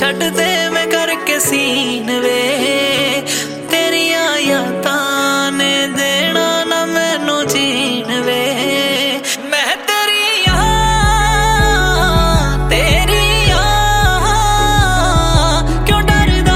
छड्ड दे मैं करके सीन वे तेरिया यादां ने देना ना मैनू जीन वे मैं तेरिया क्यों डरदा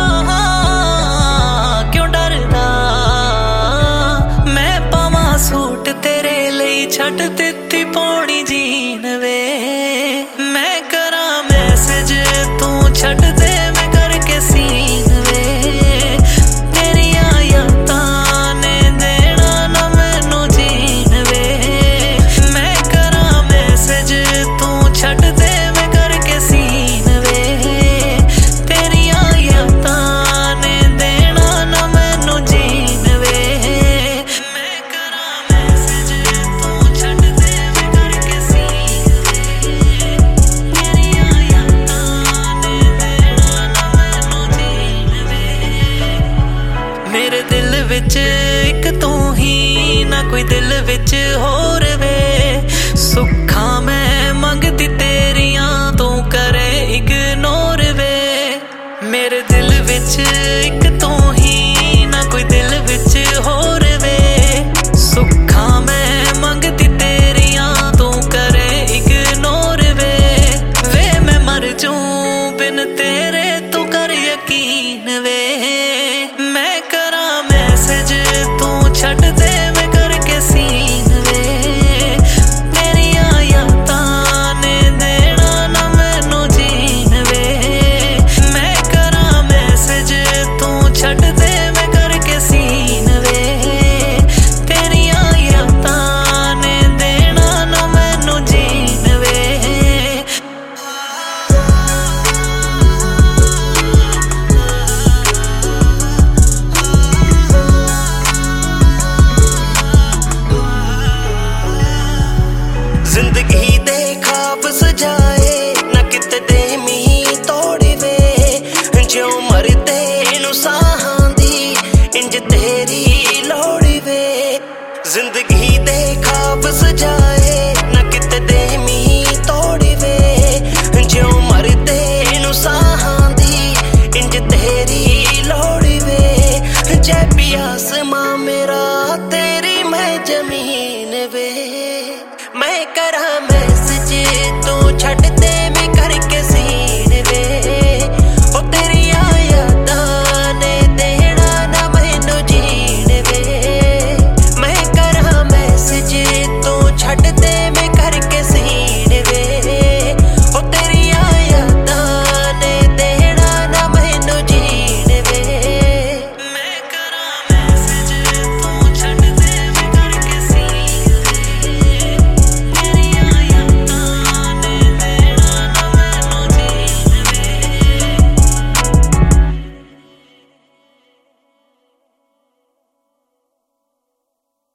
मैं पावां सूट तेरे लई छड्ड दित्ती पौनी जीन वे मैं करा मैसेज तू छड्ड दे मैं करके सीन वे तेरिया यादां ने देना ना मैनू जीन वे मैं करा मैसेज तू छड्ड दे मैं करके सीन वे तेरिया यादां ने देना ना मैनू जीन वे मैं करा मैसेज तू छड्ड दे मैं करके सीन वे तेरिया यादां ने देना ना मैनू जीन वे मेरे दिल विच इक तू ही ना कोई दिल विच होर वे सुखा मैं मंगदी तेरियां तू करे इग्नोर वे मेरे दिल विच इक तू ही ना कोई दिल विच होर वे सुखा मैं मंगदी तेरियां तू करे इग्नोर वे मैं मर जूं बिन तेरे तू कर यकीन वे मैं करा मैसेज तू छड्ड दे मैं करके सीन वे तेरिया यादां ने देना ना मैनू जीन वे मैं करा मैसेज तू छड्ड दे मैं करके सीन वे तेरिया यादां ने देना ना मैनू जीन वे जिंदगी दे ख्वाब सजाए ना किते दे मी तोड़ी वे ज्यों मरदे नू साहां दी इंज तेरी लोड़ी वे जिंदगी दे ख्वाब सजाए ना किते दे मी तोड़ी वे ज्यों मरदे नू साहां दी इंज तेरी लोड़ी वे जै पियास मां मेरा तेरी मैं जमीन